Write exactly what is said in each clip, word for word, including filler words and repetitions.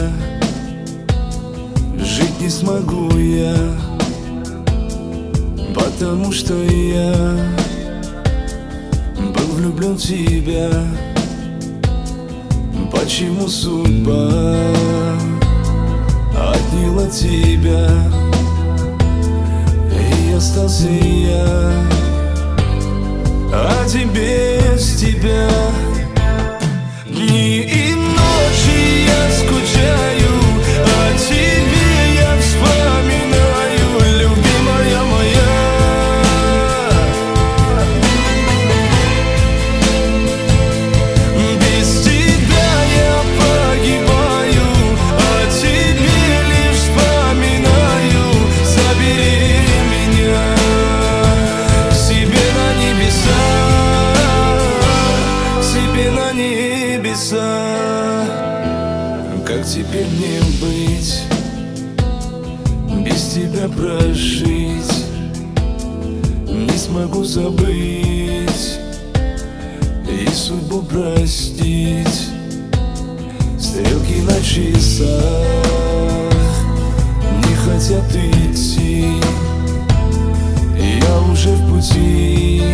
жить не смогу я, потому что я был влюблен в тебя. Почему судьба отняла тебя, и остался я один без тебя? Дни и ночи я скучаю, о тебе я вспоминаю, любимая моя. Без тебя я погибаю, о тебе лишь вспоминаю. Забери меня к себе на небеса, к себе на небеса. Как теперь мне быть, без тебя прожить? Не смогу забыть и судьбу простить. Стрелки на часах не хотят идти, я уже в пути.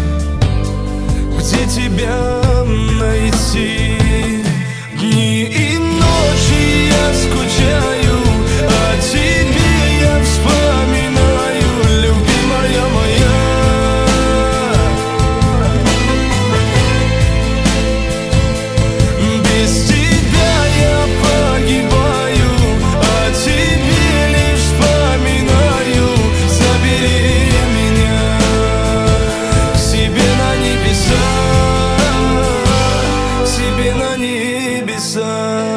Где тебя найти? Дни и ночи я скучаю, о тебе я вспоминаю, любимая моя. Без тебя я погибаю, о тебе лишь вспоминаю. Забери меня к себе на небеса, к себе на небеса.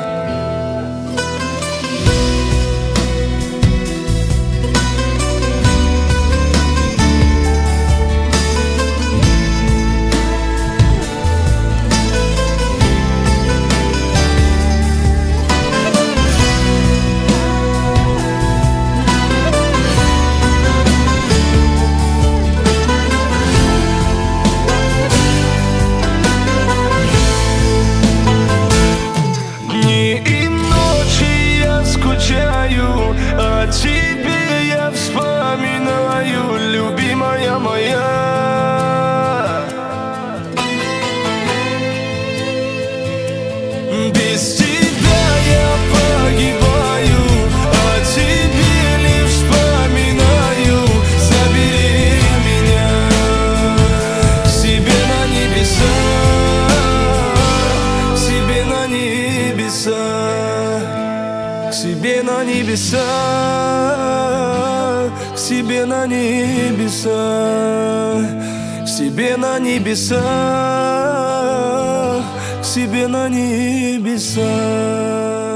О тебе я вспоминаю, любимая моя. Без тебя я погибаю, о тебе лишь вспоминаю. Забери меня к себе на небеса, к себе на небеса, к себе на небеса, к себе на небеса, к себе на небеса, к себе на небеса.